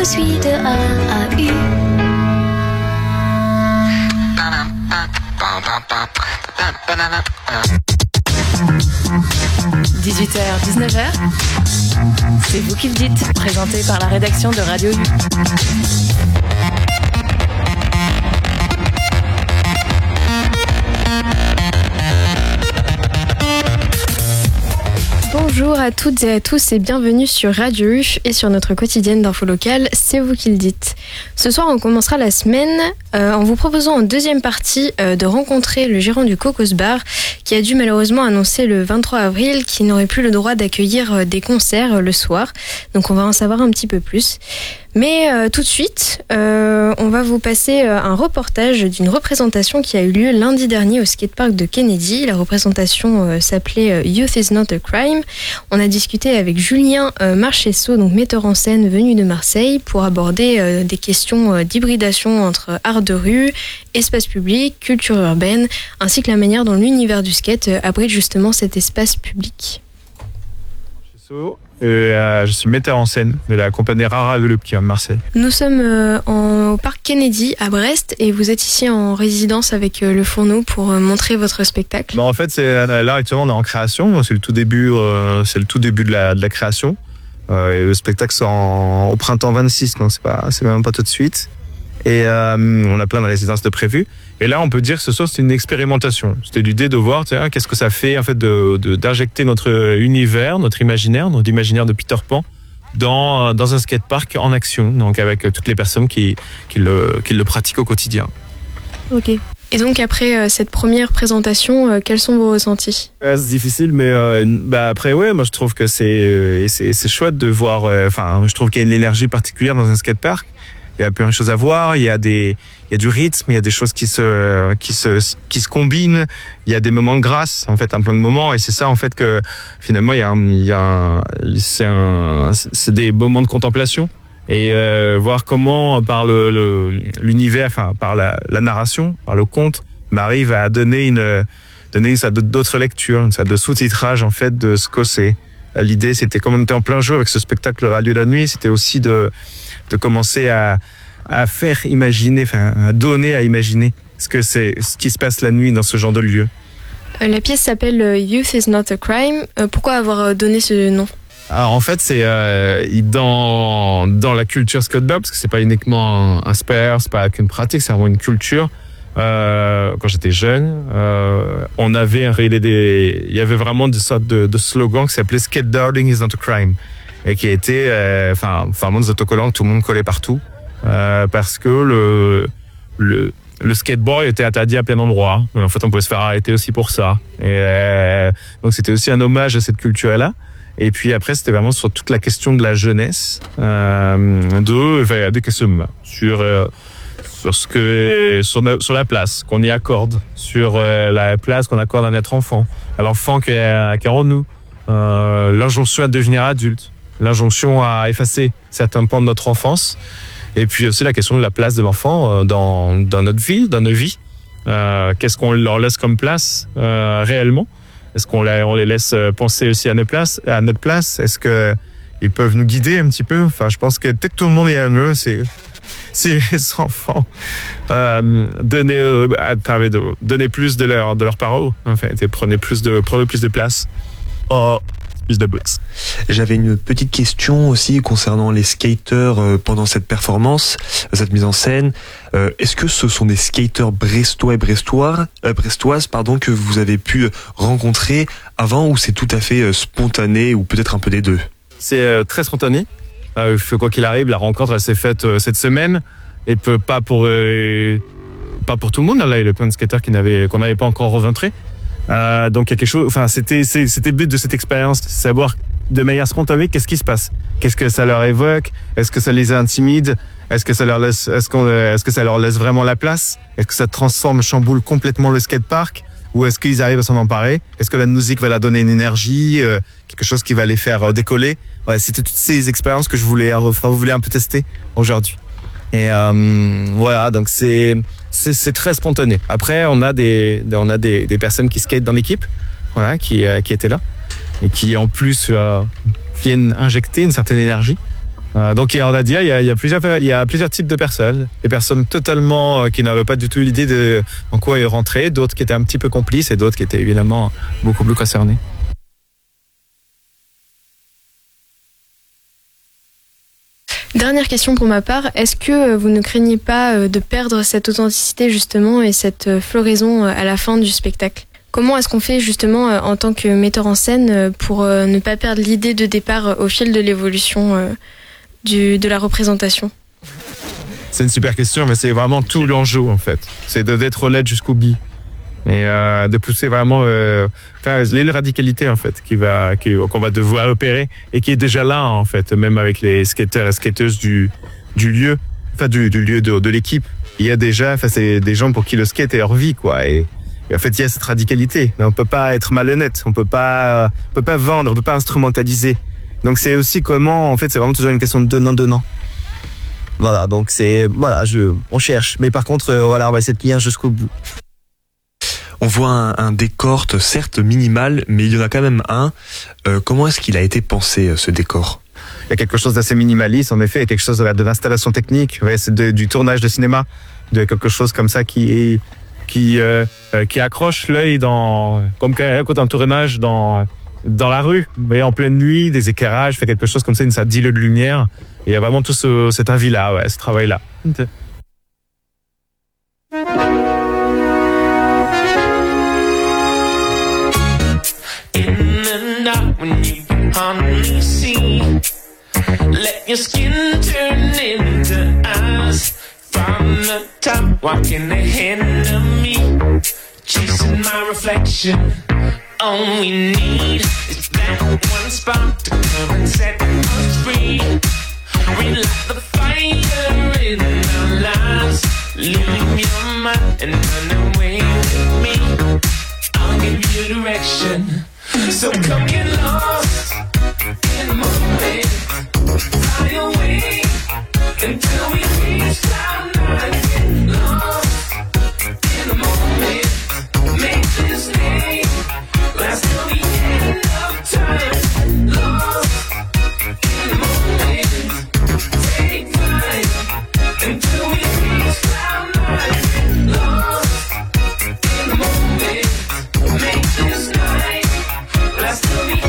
suis de A à U. 18h-19h, c'est vous qui le dites, présenté par la rédaction de Radio U. Bonjour à toutes et à tous et bienvenue sur Radio U et sur notre quotidienne d'info locale, c'est vous qui le dites. Ce soir, on commencera la semaine en vous proposant en deuxième partie de rencontrer le gérant du Cocos Bar qui a dû malheureusement annoncer le 23 avril qu'il n'aurait plus le droit d'accueillir des concerts le soir. Donc on va en savoir un petit peu plus. Mais tout de suite, on va vous passer un reportage d'une représentation qui a eu lieu lundi dernier au skatepark de Kennedy. La représentation s'appelait Youth is not a crime. On a discuté avec Julien Marchesso, donc metteur en scène venu de Marseille, pour aborder des questions d'hybridation entre art de rue, espace public, culture urbaine, ainsi que la manière dont l'univers du skate abrite justement cet espace public. Je suis metteur en scène de la compagnie Rara de Loop qui est à Marseille. Nous sommes au parc Kennedy à Brest et vous êtes ici en résidence avec le Fourneau pour montrer votre spectacle. En fait, là actuellement on est en création, c'est le tout début de la création. Et le spectacle sort au printemps 26, donc c'est même pas tout de suite. Et on a plein de résidences de prévues. Et là, on peut dire que ce soir, c'est une expérimentation. C'était l'idée de voir, qu'est-ce que ça fait en fait d'injecter notre univers, notre imaginaire de Peter Pan dans un skatepark en action, donc avec toutes les personnes qui le pratiquent au quotidien. Ok. Et donc après cette première présentation, quels sont vos ressentis ? C'est difficile, mais après moi je trouve que c'est chouette de voir. Je trouve qu'il y a une énergie particulière dans un skatepark. Il y a plein de choses à voir, il y a du rythme, il y a des choses qui se combinent, il y a des moments de grâce, en fait, un plein de moments, et c'est ça, en fait, que finalement, c'est des moments de contemplation, et voir comment, par l'univers, par la narration, par le conte, on arrive à donner ça d'autres lectures, une sorte de sous-titrage, en fait, de ce que c'est. L'idée, c'était, comme on était en plein jeu avec ce spectacle Radio la Nuit, c'était aussi de commencer à faire imaginer, à donner à imaginer ce qui se passe la nuit dans ce genre de lieu. La pièce s'appelle Youth is not a crime. Pourquoi avoir donné ce nom ? Alors en fait, c'est dans la culture skateboard, parce que c'est pas uniquement un sport, c'est pas qu'une pratique, c'est vraiment une culture. Quand j'étais jeune, il y avait vraiment des sortes de slogans qui s'appelaient Skateboarding is not a crime, et qui a été vraiment des autocollants que tout le monde collait partout, parce que le skateboard était interdit à plein d'endroits. En fait, on pouvait se faire arrêter aussi pour ça. Et donc c'était aussi un hommage à cette culture-là. Et puis après, c'était vraiment sur toute la question de la jeunesse, des questions sur la place qu'on y accorde, sur la place qu'on accorde à notre enfant, à l'enfant qui est en nous, l'injonction à devenir adulte, l'injonction à effacer certains pans de notre enfance, et puis aussi la question de la place de l'enfant dans notre vie, dans nos vies. Qu'est-ce qu'on leur laisse comme place réellement ? Est-ce qu'on les laisse penser aussi à notre place ? Est-ce qu'ils peuvent nous guider un petit peu ? Je pense que peut-être tout le monde est à eux, c'est les enfants donner plus de leurs paroles, en fait, et prenez plus de place. Plus de boots. J'avais une petite question aussi concernant les skateurs pendant cette performance, cette mise en scène. Est-ce que ce sont des skateurs brestois et brestoises que vous avez pu rencontrer avant, ou c'est tout à fait spontané, ou peut-être un peu des deux ? C'est très spontané. Quoi qu'il arrive, la rencontre elle s'est faite cette semaine, et pas pour tout le monde. Là, il y a plein de skateurs qu'on n'avait pas encore rencontrés. Donc il y a quelque chose. C'était le but de cette expérience, savoir de manière spontanée qu'est-ce qui se passe, qu'est-ce que ça leur évoque, est-ce que ça les intimide, est-ce que ça leur laisse vraiment la place, est-ce que ça chamboule complètement le skatepark, ou est-ce qu'ils arrivent à s'en emparer, est-ce que la musique va leur donner une énergie, quelque chose qui va les faire décoller. Ouais, c'était toutes ces expériences que je voulais un peu tester aujourd'hui. Et voilà, donc c'est très spontané. Après, on a des personnes qui skatent dans l'équipe, voilà, qui étaient là et qui en plus viennent injecter une certaine énergie. Donc on a dit, il y a plusieurs types de personnes. Des personnes totalement qui n'avaient pas du tout l'idée de en quoi ils rentraient, d'autres qui étaient un petit peu complices et d'autres qui étaient évidemment beaucoup plus concernés. Dernière question pour ma part, est-ce que vous ne craignez pas de perdre cette authenticité justement et cette floraison à la fin du spectacle ? Comment est-ce qu'on fait justement en tant que metteur en scène pour ne pas perdre l'idée de départ au fil de l'évolution de la représentation ? C'est une super question, mais c'est vraiment tout l'enjeu en fait. C'est d'être honnête jusqu'au bout. Et de pousser vraiment les radicalités en fait qu'on va devoir opérer et qui est déjà là en fait, même avec les skateurs et skateuses du lieu, du lieu de l'équipe. Il y a déjà, c'est des gens pour qui le skate est leur vie quoi. Et en fait, il y a cette radicalité. Mais on peut pas être malhonnête, on peut pas vendre, on peut pas instrumentaliser. Donc c'est aussi comment, en fait, c'est vraiment toujours une question de donnant. Voilà, donc on cherche. Mais par contre, on va essayer de tenir jusqu'au bout. On voit un décor, certes minimal, mais il y en a quand même un. Comment est-ce qu'il a été pensé, ce décor ? Il y a quelque chose d'assez minimaliste, en effet, il y a quelque chose de l'installation technique, c'est du tournage de cinéma, de quelque chose comme ça qui accroche l'œil comme quand un tournage dans la rue, mais en pleine nuit, des éclairages, fait quelque chose comme ça, ça dilue de lumière. Et il y a vraiment tout cet avis-là, ce travail-là. Okay. When you can hardly see, let your skin turn into ice. From the top, walking ahead of me, chasing my reflection. All we need is that one spark to come and set us free. Relight the fire in our lives, leave your mind and run away with me. I'll give you direction. So come get lost in the moment, fly away until we reach cloud nine. Get lost in the moment, make this day last till the end of time. Lost in the moment, take time until we reach cloud nine. Lost in the moment, make this night last till the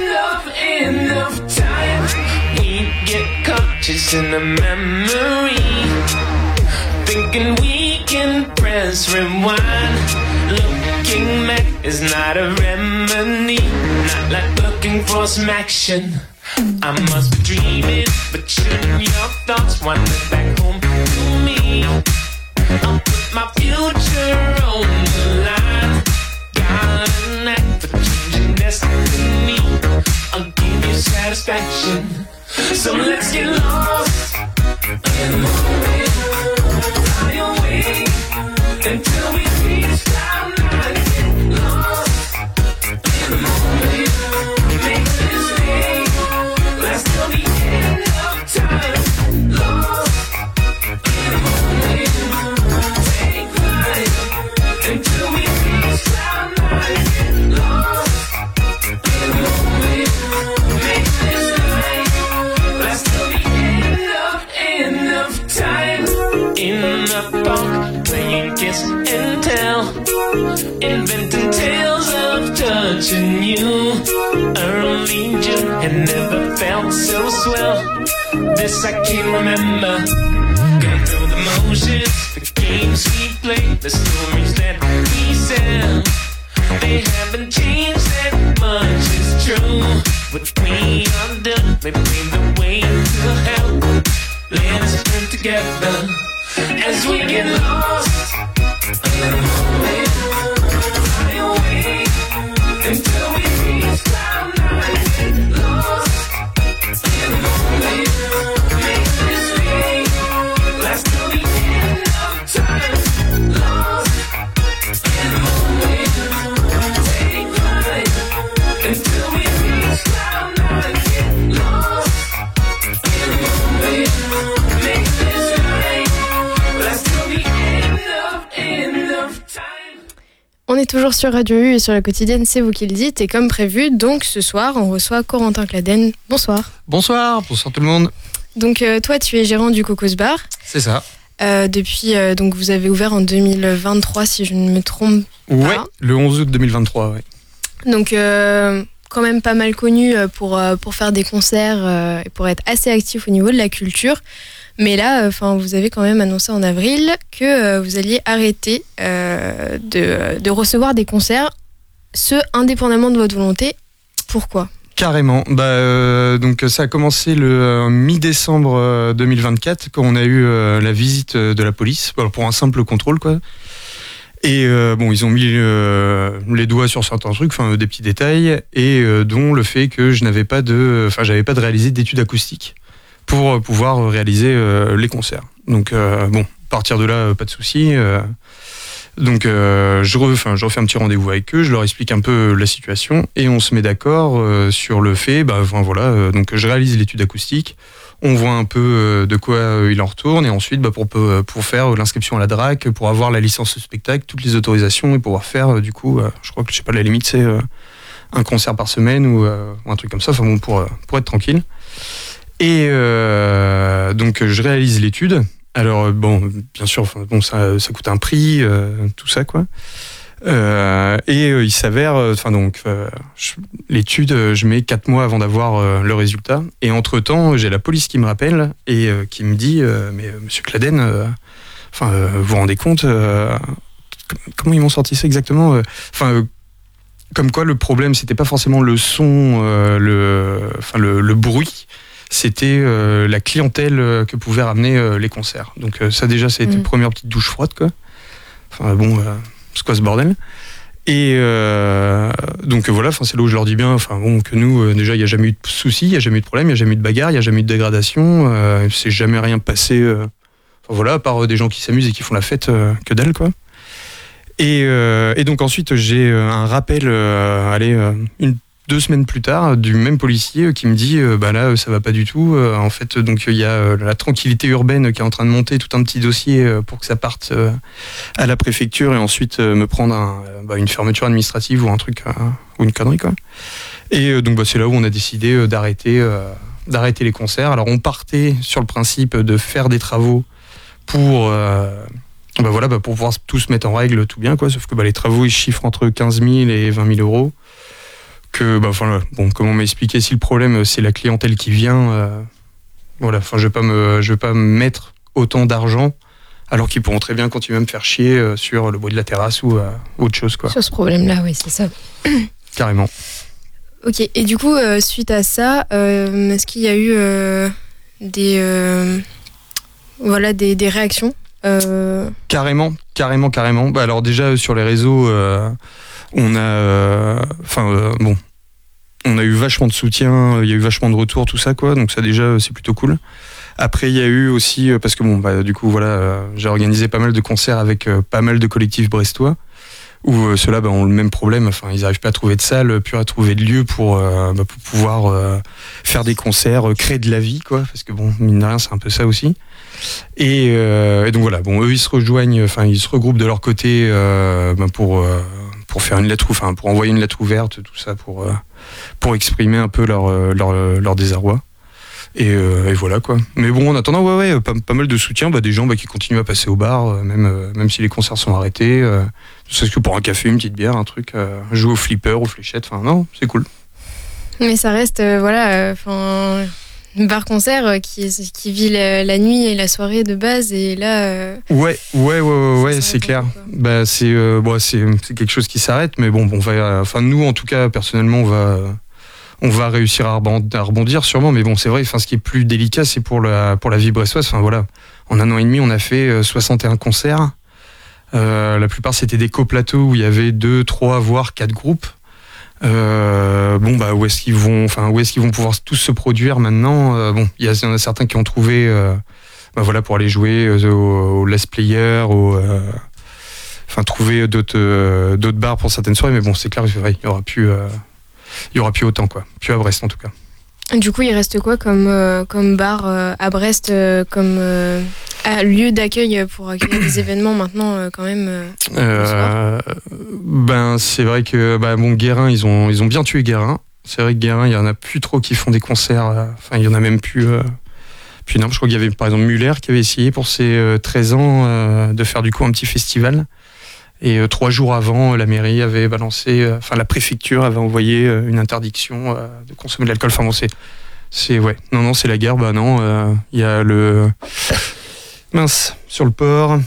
end of time. We get caught chasing a memory, thinking we can press rewind. Looking back is not a remedy, not like looking for some action. I must be dreaming, but shouldn't your thoughts wander back home to me? I'll put my future on the line. Got an act for changing destiny. I'll give you satisfaction. So let's get lost in the moment, fly away until we reach cloud nine. Get lost in the moment, make this day last till the end of time. Lost in the moment, take flight until we reach cloud nine. Get lost in the moment, make this night last till the end of time. In the park, playing kiss and tell, inventing tales of touching you. Early June had never felt so swell. This I can remember. Going through the motions, the games we play, the stories that we sell. They haven't changed that much, it's true. What we are done, they pave the way to hell. Let us turn together as we get lost in the moment, fly away until we reach cloud nine. Get lost in the moment, make this day last till the end of time. Lost in the moment, take flight until we reach cloud nine. Get lost in the moment, make this night last till the end of time. On est toujours sur Radio U et sur la quotidienne, c'est vous qui le dites. Et comme prévu, donc ce soir, on reçoit Corentin Cladène. Bonsoir. Bonsoir tout le monde. Donc toi, tu es gérant du Cocos Bar. C'est ça. Depuis, donc vous avez ouvert en 2023, si je ne me trompe pas. Ouais, le 11 août 2023, ouais. Donc quand même pas mal connu pour faire des concerts et pour être assez actif au niveau de la culture. Mais là, vous avez quand même annoncé en avril que vous alliez arrêter de recevoir des concerts, ce indépendamment de votre volonté. Pourquoi ? Carrément. Donc ça a commencé le mi-décembre 2024 quand on a eu la visite de la police pour un simple contrôle, quoi. Et ils ont mis les doigts sur certains trucs, des petits détails, et dont le fait que j'avais pas réalisé d'études acoustiques pour pouvoir réaliser les concerts. Donc à partir de là, pas de souci. Donc je refais un petit rendez-vous avec eux, je leur explique un peu la situation et on se met d'accord sur le fait, donc je réalise l'étude acoustique, on voit un peu de quoi il en retourne et ensuite pour faire l'inscription à la DRAC, pour avoir la licence de spectacle, toutes les autorisations et pouvoir faire je crois que la limite c'est un concert par semaine ou un truc comme ça, pour être tranquille. Et donc je réalise l'étude. Alors bien sûr, ça coûte un prix, tout ça quoi. Il s'avère, l'étude, je mets 4 mois avant d'avoir le résultat. Et entre-temps, j'ai la police qui me rappelle et qui me dit, mais Monsieur Claden, vous vous rendez compte, comment ils m'ont sorti ça exactement, comme quoi le problème, c'était pas forcément le son, le bruit. C'était la clientèle que pouvaient ramener les concerts. Donc ça déjà, ça a été une première petite douche froide, quoi. C'est quoi ce bordel ? Et donc voilà, c'est là où je leur dis bien, que nous, déjà, il n'y a jamais eu de soucis, il n'y a jamais eu de problème, il n'y a jamais eu de bagarre, il n'y a jamais eu de dégradation, c'est jamais rien passé, à part des gens qui s'amusent et qui font la fête, que dalle, quoi. Et donc ensuite, j'ai un rappel, 2 semaines plus tard, du même policier qui me dit là ça va pas du tout. En fait, donc il y a la tranquillité urbaine qui est en train de monter tout un petit dossier pour que ça parte à la préfecture et ensuite me prendre une fermeture administrative ou un truc ou une connerie, quoi. Et donc c'est là où on a décidé d'arrêter les concerts. Alors on partait sur le principe de faire des travaux pour pour pouvoir tout se mettre en règle, tout bien, quoi. Sauf que les travaux ils chiffrent entre 15 000 et 20 000 euros. Comme on m'a expliqué, si le problème c'est la clientèle qui vient, je vais pas me mettre autant d'argent alors qu'ils pourront très bien continuer à me faire chier sur le bruit de la terrasse ou autre chose, quoi. Sur ce problème-là, oui, c'est ça. Carrément. Ok, et du coup, suite à ça, est-ce qu'il y a eu des réactions Carrément. Alors déjà sur les réseaux, on a eu vachement de soutien, il y a eu vachement de retours, tout ça, quoi. Donc ça déjà c'est plutôt cool. Après il y a eu aussi parce que j'ai organisé pas mal de concerts avec pas mal de collectifs brestois où ceux-là ont le même problème. Ils n'arrivent pas à trouver de salle, plus à trouver de lieu pour pouvoir faire des concerts, créer de la vie, quoi. Parce que mine de rien c'est un peu ça aussi. Et donc voilà, eux ils se rejoignent, ils se regroupent de leur côté pour faire une lettre, pour envoyer une lettre ouverte, tout ça, pour exprimer un peu leur désarroi. Et voilà, quoi. Mais en attendant, pas mal de soutien, des gens qui continuent à passer au bar, même si les concerts sont arrêtés. Ne serait-ce que pour un café, une petite bière, un truc, jouer au flipper, aux fléchettes, non, c'est cool. Mais ça reste, bar-concert qui vit la nuit et la soirée de base, et là... Ouais, c'est clair. C'est quelque chose qui s'arrête, mais nous, en tout cas, personnellement, on va réussir à rebondir sûrement, mais c'est vrai, ce qui est plus délicat, c'est pour la vie brestoise. En 1 an et demi, on a fait 61 concerts. La plupart, c'était des coplateaux où il y avait 2, 3, voire 4 groupes. Où est-ce qu'ils vont pouvoir tous se produire maintenant? Il y en a certains qui ont trouvé pour aller jouer au Last Player, trouver d'autres bars pour certaines soirées, mais c'est clair, il y aura plus autant, quoi. Plus à Brest en tout cas. Du coup, il reste quoi comme bar à Brest, comme lieu d'accueil pour accueillir des événements maintenant, quand même c'est vrai que Guérin, ils ont bien tué Guérin. C'est vrai que Guérin, il y en a plus trop qui font des concerts. Il y en a même plus Puis non, je crois qu'il y avait par exemple Muller qui avait essayé pour ses 13 ans de faire du coup un petit festival. Et 3 jours avant, la mairie avait balancé, la préfecture avait envoyé une interdiction de consommer de l'alcool. Enfin bon, ouais. Non, c'est la guerre. Bah non, il y a le sur le port.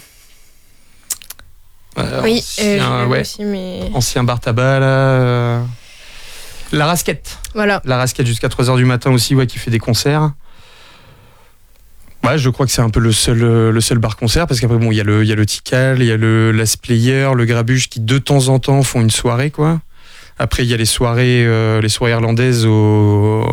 Oui, aussi, mais... ancien bar tabac là. La Rasquette. Voilà. La Rasquette jusqu'à 3h du matin aussi, qui fait des concerts. Ouais, je crois que c'est un peu le seul bar-concert, parce qu'après, il y a le Tikal, il y a le Last Player, le Grabuge, qui de temps en temps font une soirée, quoi. Après, il y a les soirées irlandaises au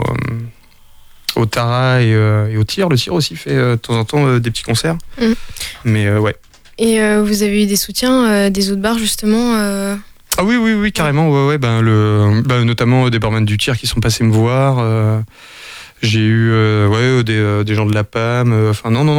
Tara et au Tir. Le Tir aussi fait de temps en temps des petits concerts. Mais ouais. Et vous avez eu des soutiens des autres bars, justement Ah oui, carrément. Ouais. Notamment des barman du Tir qui sont passés me voir. J'ai eu des gens de la PAM.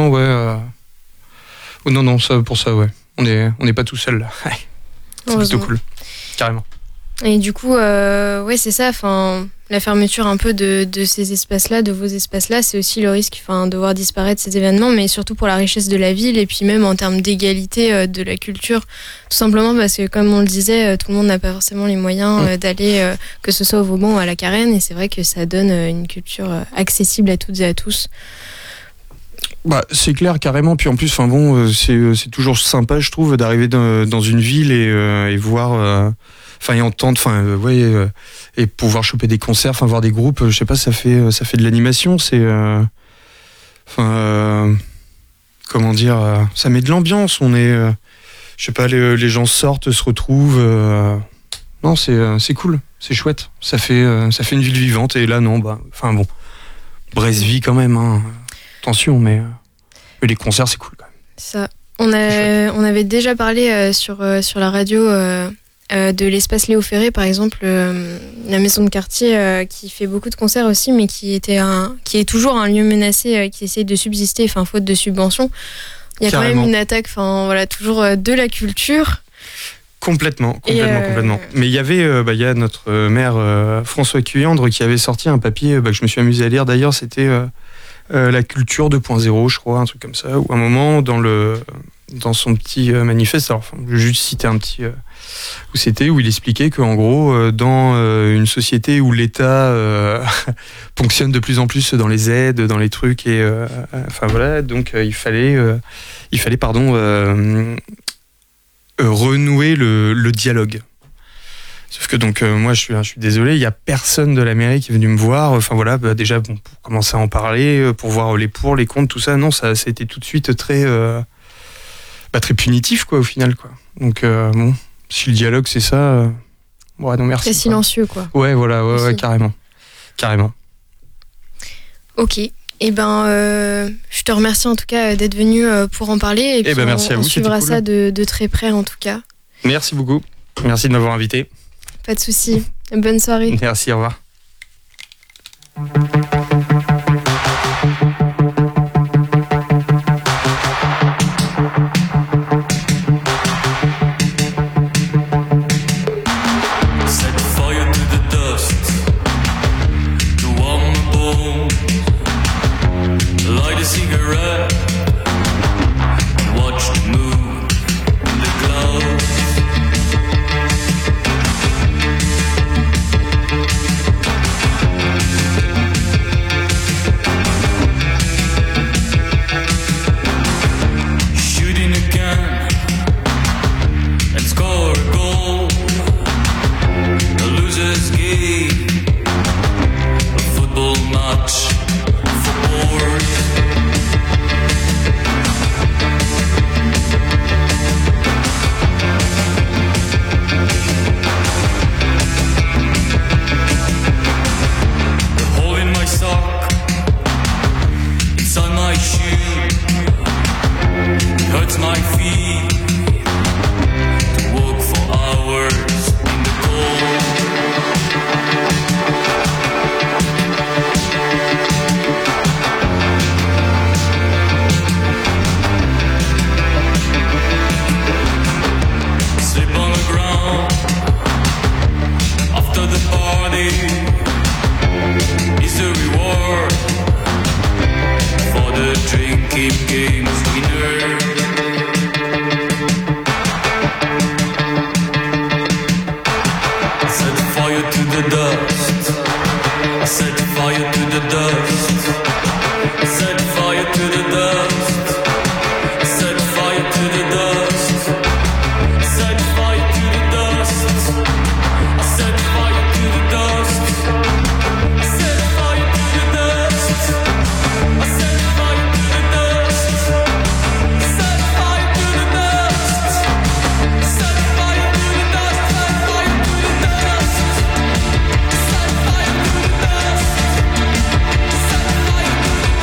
Non, ça, pour ça, ouais. On n'est pas tout seul là. C'est plutôt cool, carrément. Et du coup, c'est ça. La fermeture un peu de ces espaces-là, de vos espaces-là, c'est aussi le risque de voir disparaître ces événements, mais surtout pour la richesse de la ville et puis même en termes d'égalité de la culture, tout simplement parce que, comme on le disait, tout le monde n'a pas forcément les moyens d'aller, que ce soit au Vauban ou à la Carène, et c'est vrai que ça donne une culture accessible à toutes et à tous. C'est clair, carrément. Puis en plus, c'est toujours sympa, je trouve, d'arriver dans une ville et voir... et entendre, et pouvoir choper des concerts, voir des groupes, je sais pas, ça fait de l'animation, c'est, comment dire, ça met de l'ambiance, on est, je sais pas, les gens sortent, se retrouvent, non, c'est cool, c'est chouette, ça fait une ville vivante, et là, non, Brest vit quand même, hein. Attention, mais les concerts, c'est cool quand même. Ça, on avait déjà parlé sur la radio, de l'espace Léo Ferré, par exemple, la maison de quartier qui fait beaucoup de concerts aussi, mais qui est toujours un lieu menacé, qui essaye de subsister, faute de subventions. Il y a carrément quand même une attaque, toujours de la culture. Complètement. Mais il y avait, il y a notre maire François Cuyandre qui avait sorti un papier que je me suis amusé à lire. D'ailleurs, c'était la culture 2.0, je crois, un truc comme ça. Où à un moment, dans son petit manifeste, je vais juste citer un petit où il expliquait qu'en gros, dans une société où l'État ponctionne de plus en plus dans les aides, dans les trucs, et donc il fallait renouer le dialogue. Sauf que donc moi je suis désolé, il y a personne de la mairie qui est venu me voir. Déjà pour commencer à en parler, pour voir les pour, les contre, tout ça. Non, ça a été tout de suite très très punitif, quoi, au final, quoi. Donc si le dialogue c'est ça, non merci. C'est silencieux, quoi. Ouais, voilà, ouais, carrément. Ok. Je te remercie en tout cas d'être venu pour en parler. Et puis merci à vous, on suivra cool. ça de très près en tout cas. Merci beaucoup. Merci de m'avoir invité. Pas de souci. Bonne soirée. Merci, au revoir. For the the dust. Set fire to the dust. Set fire to the dust. Set fire to the dust. I set fire to the dust. Set fire to the dust. I set fire to the dust. Set fire to the dust. Set fire to the dust. Set fire to the dust. Set fire to the dust. Set fire to the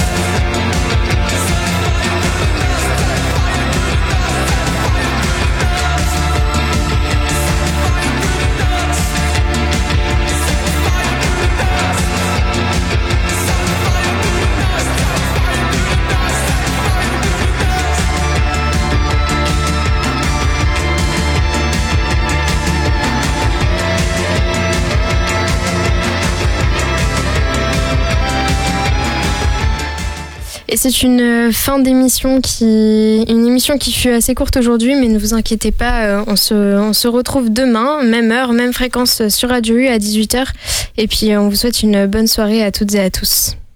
Et c'est une fin d'émission une émission qui fut assez courte aujourd'hui, mais ne vous inquiétez pas, on se retrouve demain, même heure, même fréquence sur Radio U à 18h. Et puis on vous souhaite une bonne soirée à toutes et à tous.